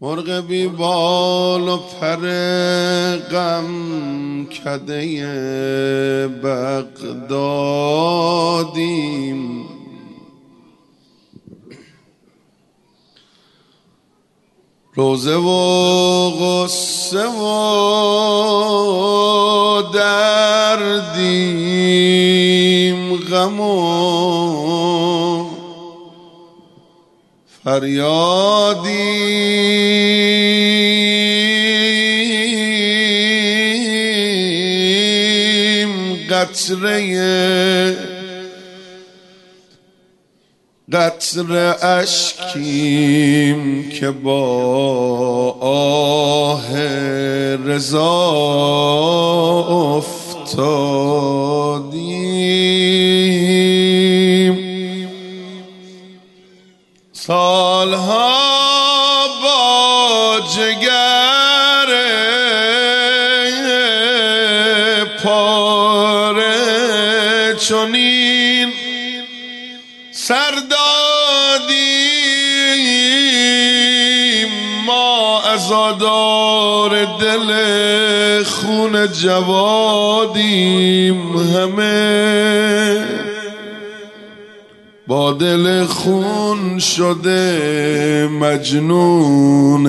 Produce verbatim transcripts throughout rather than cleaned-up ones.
مرغ بی بال و پر غم کده بغدادیم، روزه و غصه و دردیم، غم و فریادیم، قطره قطره اشکیم که با آه رضا افتادیم. سالها با جگر پاره چنین سر دادیم، ما عزادار دل خون جوادیم، همه با دل خون شده مجنون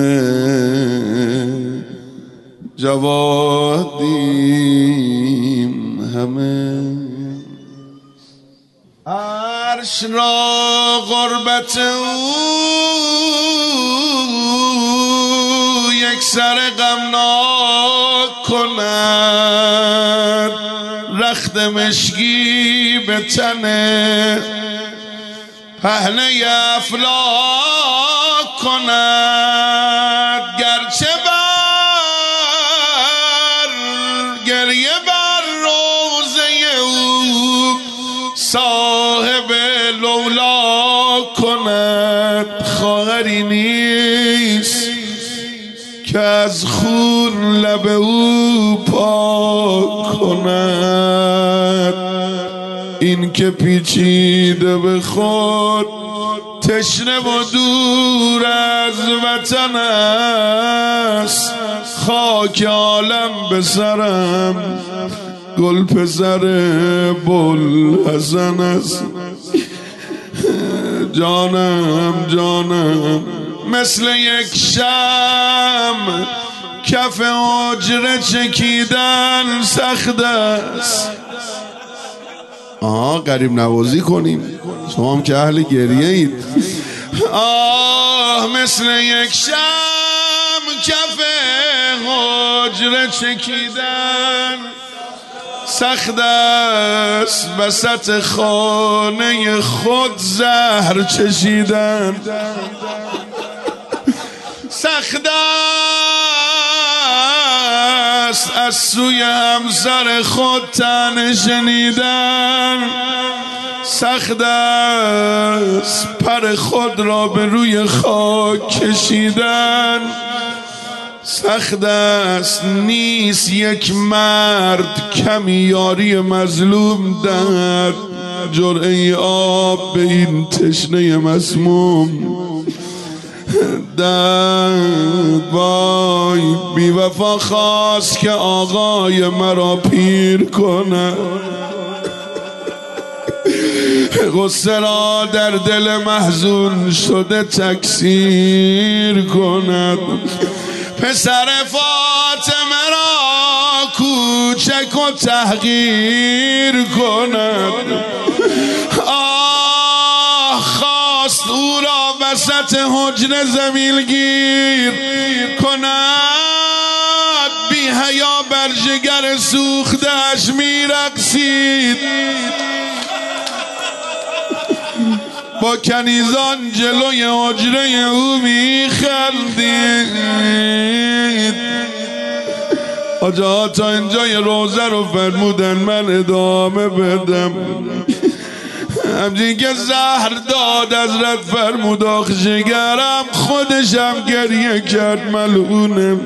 جوادیم همه. عرش را غربت او یک سر غمناک کند، رخت مشکی به تن پهنه افلاک کند، گرچه بر گریه بر روزه او صاحب لولا کند، خواهری نیست که از خون لب او پاک کند. این که پیچیده به خود تشنه و دور از وطن است، خاک عالم به سرم گل پسر بوالحسن است. جانم جانم مثل یک شمع کف حجره چکیدن سخت است. آها غریب نوازی کنیم، شما هم که اهل گریه اید. آه مثل یک شمع کف حجره چکیدن سخت است، وسط خانه خود زهر چشیدن سخت است، از سوی همسر خود طعنه شنیدن سخت است، پر خود را به روی خاک کشیدن سخت است. نیست یک مرد کمی یاری مظلوم دهد، جرعه آب به این تشنه مسموم دهد. وای بی وفا خواست که آقای مرا پیر کند، غصه را در دل محزون شده تکثیر کند. پسر فاطمه را کوچک و تحقیر کند. آه خواست او را وسط حجره زمینگیر کند، بی حیا بر جگر سوخته‌اش می‌رقصید، با کنیزان جلوی حجره او میخندید. آجا تا اینجای روزه رو فرمودن من ادامه بدم، همچین که زهر داد حضرت فرمود آخ جگرم، خودشم گریه کرد ملعونم.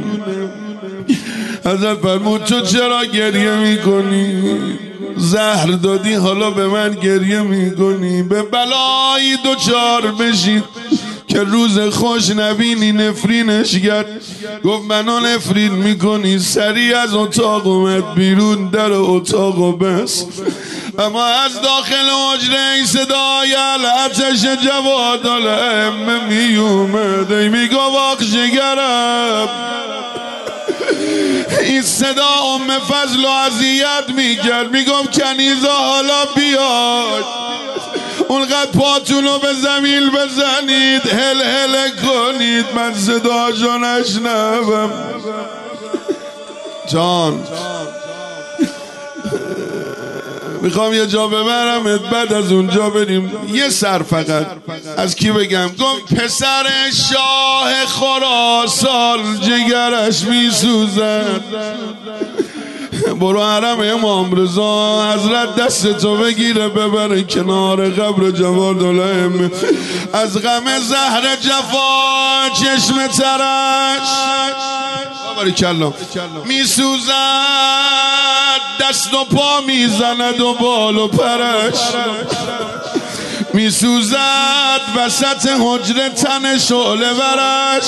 حضرت فرمود تو چرا گریه میکنی؟ زهر دادی حالا به من گریه میکنی؟ به بلایی دوچار بشید که روز خوش نبینی نفرینش کرد. گفت منو نفرین میکنی. سریع از اتاق اومد بیرون، در اتاق و بس. اما از داخل حجره صدای الاتش جوادالائمه می اومد. می گفت آخ جگرم. این صدا ام فضل و اذیت میکرد. میگفت کنیزا حالا بیاد، اونقدر پاتونو به زمین بزنید، هل هل کنید، من صداشو نشنوم. جان میخوام یه جا ببرمت، بعد از اونجا بریم. یه سر فقط از کی بگم؟ گفت پسر شاه خراسان جگرش میسوزد. برو حرم امام رضا، حضرت دستتو بگیره ببره کنار قبر جوادالائمه. از غم زهر جفا چشم ترش باریکلا میسوزد، دست و پا میزند و بال و پرش میسوزد، وسط حجره تن شعله ورش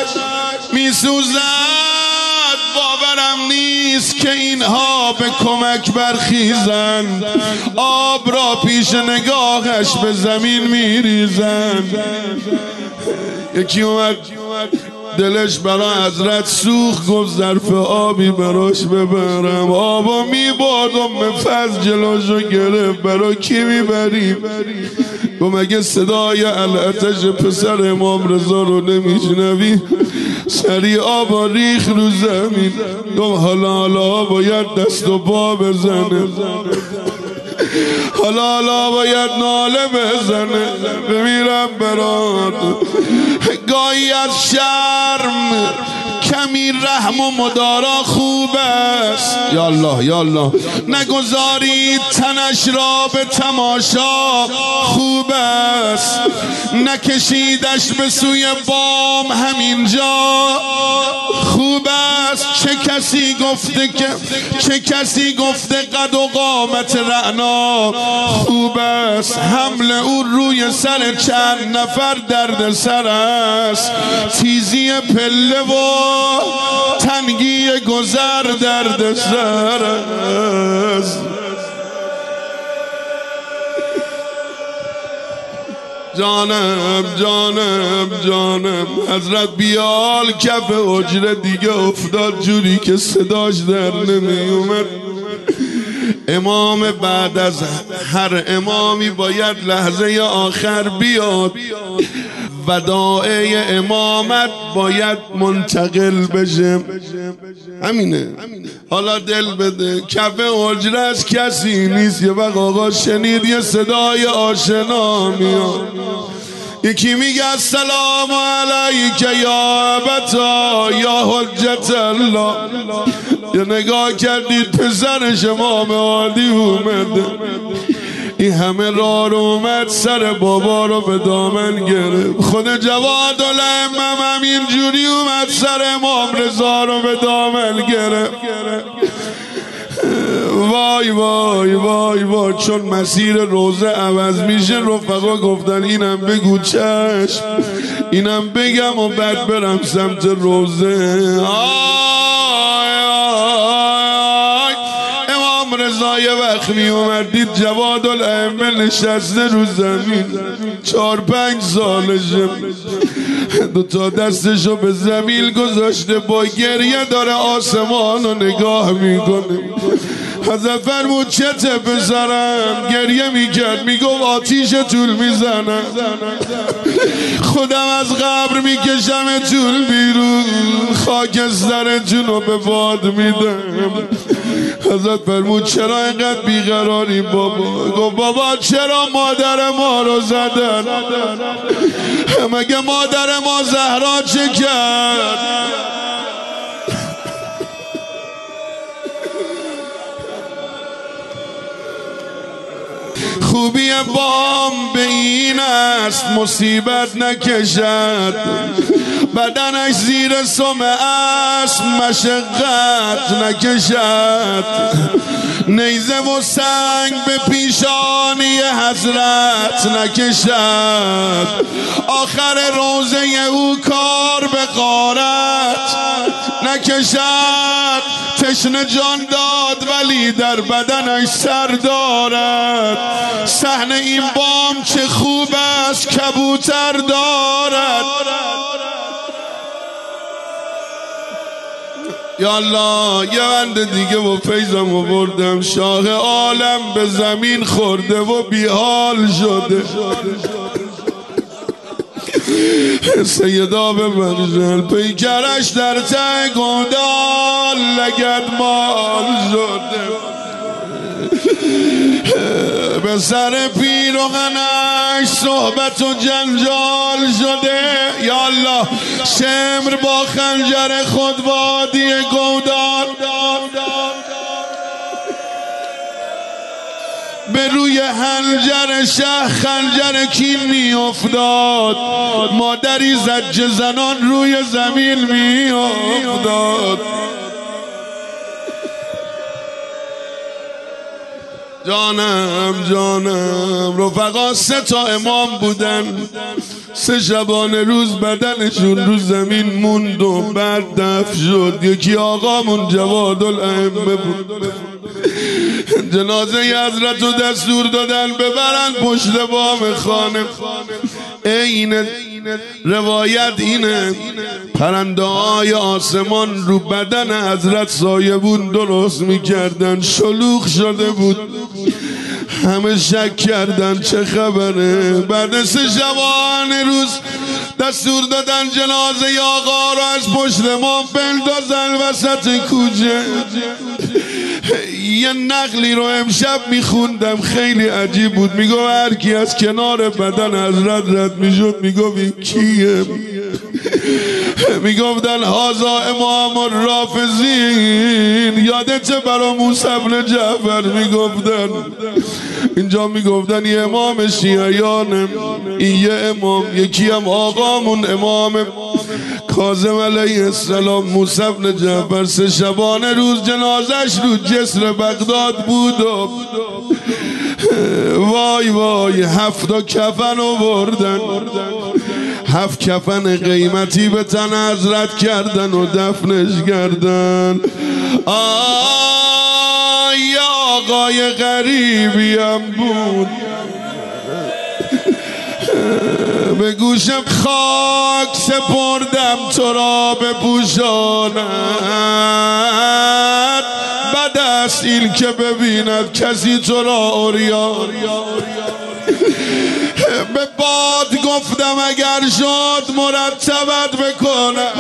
میسوزد. باورم نیست که اینها به کمک برخیزند، آب را پیش نگاهش به زمین میریزند. یکی اومد دلش برای حضرت سوخت، گفت ظرف آبی براش ببرم. آبا میبرد، ام فضل جلوشو گرفت. برای کی میبریم؟ گفت مگه صدای الاتش پسر امام رضا رو نمیشنوی؟ سری آبا ریخ رو زمین. گفت حالا حالا باید دست و پا بزنه، حالا حالا باید ناله بزنه. بمیرم برات. گاهی از شرم کمی رحم و مدارا خوب است. یا الله یا الله. نگذارید تنش را به تماشا خوب است. نکشیدش به سوی بام همینجا خوب است. چه کسی گفته که چه کسی گفته قد و قامت رعنا خوب است. حمل او روی سر چند نفر درد سر است. تیزی پله و تنگی گذر درد سر است. جانم جانم جانم. حضرت بیال کف حجره دیگه افتاد جوری که صداش در نمی اومد. امام بعد از هر امامی باید لحظه آخر بیاد، وداعی امامت باید منتقل بشه. همینه. حالا دل بده، کف حجره از کسی نیست. یه وقت آقا شنید یه صدای آشنا میاد. یکی میگه السلام علیک یا ابتا یا حجت الله. یه نگاه کردید پسرش امام عادی اومده. این همه راه رو اومد، سر بابا رو به دامن گرفت. خود جوادالائمه همین جوری اومد، سر امام رضا رو به دامن گرفت. وای وای وای وای. چون مسیر روزه عوض میشه، رفقا گفتن اینم بگو چشم، اینم بگم و بعد برم سمت روزه. آی آی. امام رضا یه وقت می اومد دید جوادالائمه نشسته رو زمین، چهار پنج سالشه، دوتا دستشو به زمین گذاشته، با گریه داره آسمان رو نگاه میکنه. حضرت فرمود چته پسرم؟ گریه میکرد، میگفت آتیش طول میزنم، خودم از قبر میکشم طول بیرون، خاکسترتون رو به باد میدم. حضرت فرمود چرا اینقدر بیقراری بابا؟ گفت بابا چرا مادر ما رو زدن؟ مگه مادر ما زهرا چه کرد؟ خوبی بام به این است مصیبت نکشد، بدنش زیر سم اسب مشقت نکشد، نیزه و سنگ به پیشانی حضرت نکشد، آخر روزه او کار به غارت نکشد، تشنه جان داد ولی در بدنش سر دارد، صحن این بام چه خوب است کبوتر دارد. یا الله یه بند دیگه و فیضم و بردم، شاه عالم به زمین خورده و بیحال شده، سیدا ببخشن پیکرش در ته گودال لگد مال شده، به سر پیرهنش صحبت و جنجال شده. یا الله شمر با خنجر خود وادی گودال به روی خنجر شه خنجر کین می افتاد، مادری زج زنان روی زمین می افتاد. جانم جانم رفقا سه تا امام بودن، سه شبانه روز بدنشون رو زمین موند و بعد دفن شد. یکی آقامون جواد الائمه بود، جنازه حضرت رو دستور دادن ببرن پشت بام خانه. این روایت اینه پرنده های آسمان رو بدن حضرت سایبون درست میکردن، شلوغ شده بود، همه شک کردن چه خبره. بعد سه شبانه روز دستور دادن جنازه آقا رو از پشت ما بندازن وسط کوچه. یه نقلی رو امشب میخوندم خیلی عجیب بود، میگو هر کی از کنار بدن حضرت رد میشد میگو این کیه؟ میگفتن هازا امام الرافضین، یادت برا موسی بن جعفر میگفتن، اینجا میگفتن یه امام شیعیانه، این یه امام، یکی هم آقامون امام کاظم علیه السلام موسی بن جعفر. سه شبانه روز جنازش رو جسر بغداد بود و وای وای هفت کفن آوردن، هفت کفن قیمتی به تن حضرت کردن و دفنش کردن. آه یه آقای غریبی هم بود، به گوشم خاک سپردم تو را بپوشاند، بد است این که ببیند کسی تو را عریان. به باد گفتم اگر شد مرتبت بکنم،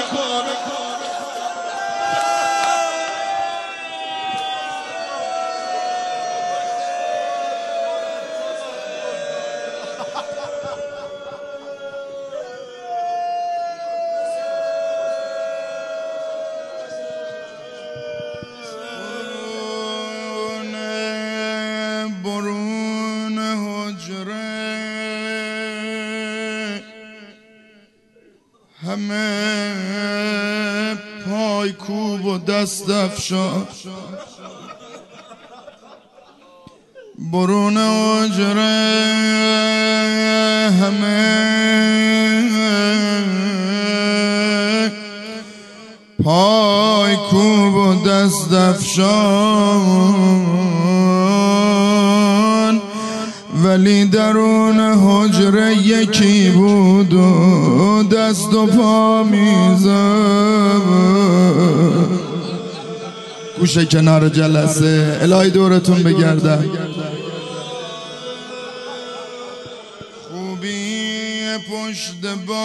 برون حجره همه پای کوب و دست افشار، برون حجره همه پای کوب و دست افشان، ولی درون حجره یکی بود و دست و پا میزد. گوشه کنار جلسه الهی دورتون بگردم. خوبی پشت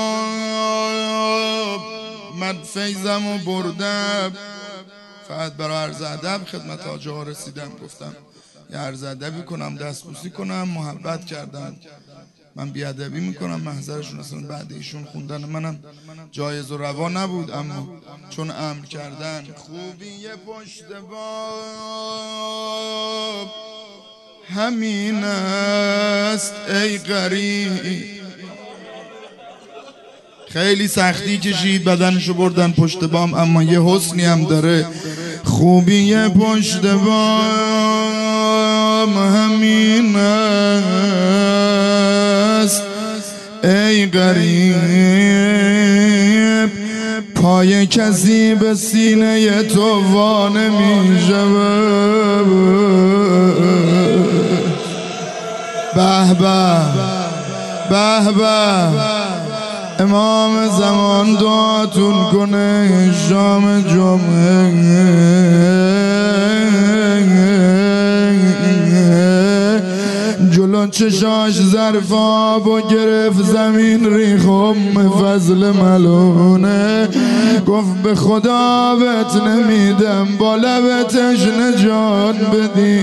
باب من فیضم و بردم، فقط برای عرض ادب خدمت حاجه ها رسیدم، گفتم یه عرض ادبی کنم، دستبوسی کنم، محبت کردن، من بیادبی میکنم محضرشون، اصلا بعد ایشون خوندن منم جایز و روا نبود، اما چون امر کردن. خوبی پشت باب همین است ای غریب، خیلی سختی کشید، بدنشو بردن پشت بام، اما یه حسنی هم داره، خوبی پشت بام همین است ای غریب، پای کسی به سینه تو وانه می شود. به به به به، امام زمان دعاتون کنه شام جمعه. جلو چشاش ظرف آب و گرفت زمین ریخم فضل ملونه، گفت به خدا بهت نمیدم با لبت تشنه جان بدی.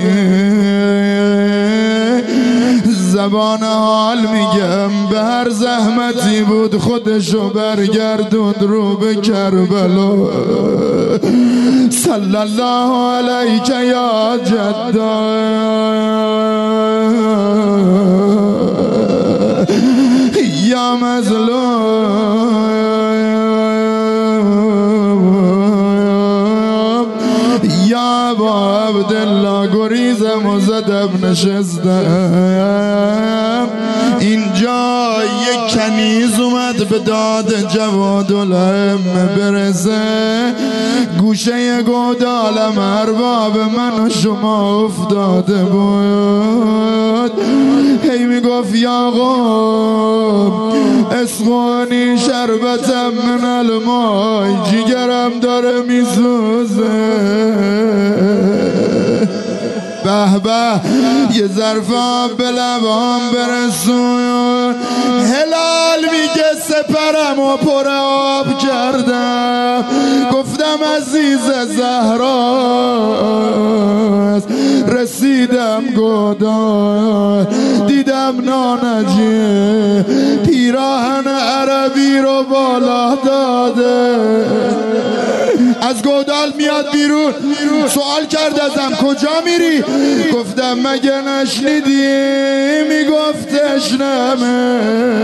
زبان حال میگم به هر زحمتی بود خودشو برگردوند رو به کربلا. صلی الله علیک یا جدا یا مظلوم یا ابا عبدالله، گریزم و زدم نشستم. اینجا یک کنیز اومد به داد جوادالائمه برسه، گوشه گودالم ارباب من و شما افتاده بود. هی میگفت یا قوم اسقونی شربتم من المای، جیگرم داره میسوزه. به به، یه ظرف آب به لبام برسون. هلال میگه سپرم و پر آب کردم، گفتم عزیز زهراست. رسیدم گودال دیدم نانجیه، پیراهن عربی رو بالا داده. از گودال میاد بیرون، سوال کرد ازم کجا میری؟ گفتم مگه نشنیدی میگفت تشنمه،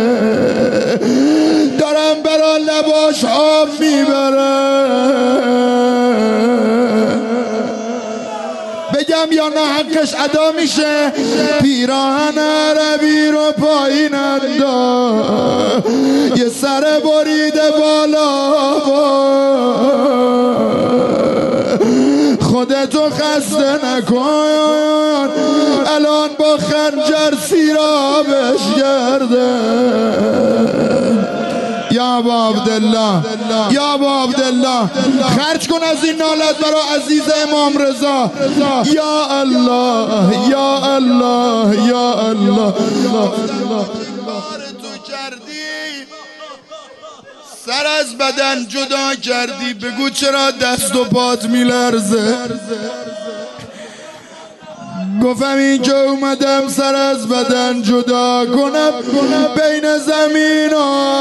دارم برا لباش آب میبرم. بگم یا نه حقش ادا میشه؟ پیراهن عربی رو پایین انداز، یه سر بریده بالا خودتو خسته نکن، الان با خنجر سیرابش کرده. یا ابا عبدالله یا ابا عبدالله، خرج کن از این نالت برا عزیز امام رضا. یا الله یا الله یا الله. تو کردی سر از بدن جدا کردی، بگو چرا دست و پات میلرزه؟ گفتم این که اومدم سر از بدن جدا کنم بین زمین و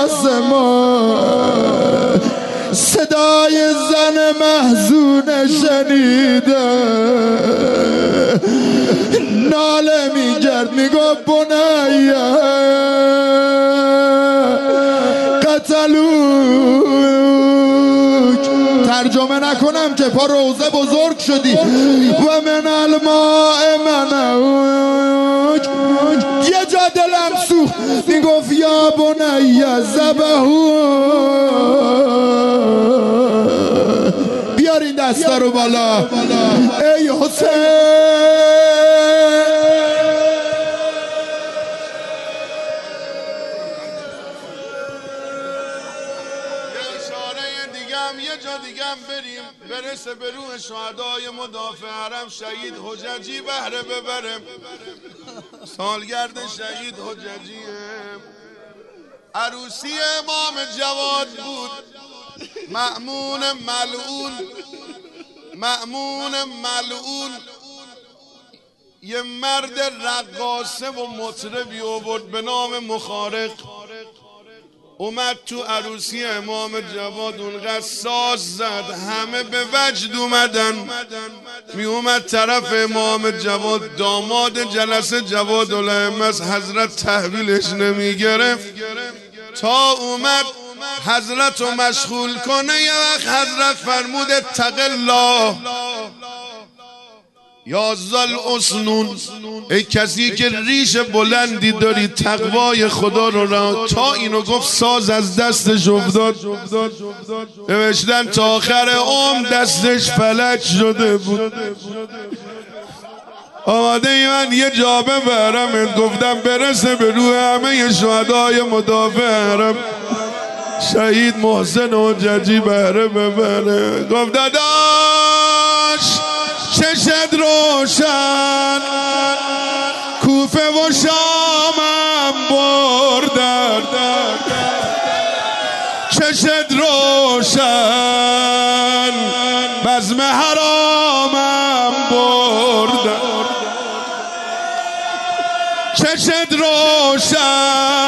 آسمان، صدای زن محزون شنیده ناله میگرد، میگفت بنیه قتلوک. ترجمه نکنم که پا روزه بزرگ شدی. و من الماء منوک، یه جا دلم سوخت، میگفت یا بنیه ذبحو. بیارین دستا رو بالا. ای حسین یه جا دیگم بریم برسه به روح شهدای مدافع حرم شهید حججی بهره ببرم. سالگرد شهید حججیه، عروسی امام جواد بود. مأمون ملعون مأمون ملعون یه مرد رقاصه و مطربی آورد به نام مخارق، اومد تو عروسی امام جواد، اونقدر ساز زد همه به وجد اومدن. می اومد طرف امام جواد، داماد جلسه جوادالائمه از حضرت تحویلش نمی گرفت تا اومد حضرت رو مشغول کنه. یه وقت حضرت فرمود اتق الله یا ذل اسنون، ای کسی که ریش بلندی داری تقوای خدا رو را. تا اینو گفت ساز از دستش افتاد، نوشتن تا آخر عمر دستش فلج شده بود. آماده ای من یه جا ببرم، گفتم برسه به روح همه شهدای مدافع حرم، شهید محسن حجتی بهره ببره. گفت داداش چشت روشن، کوفه و شامم بردن، چشت روشن بزم حرامم بردن، چشت روشن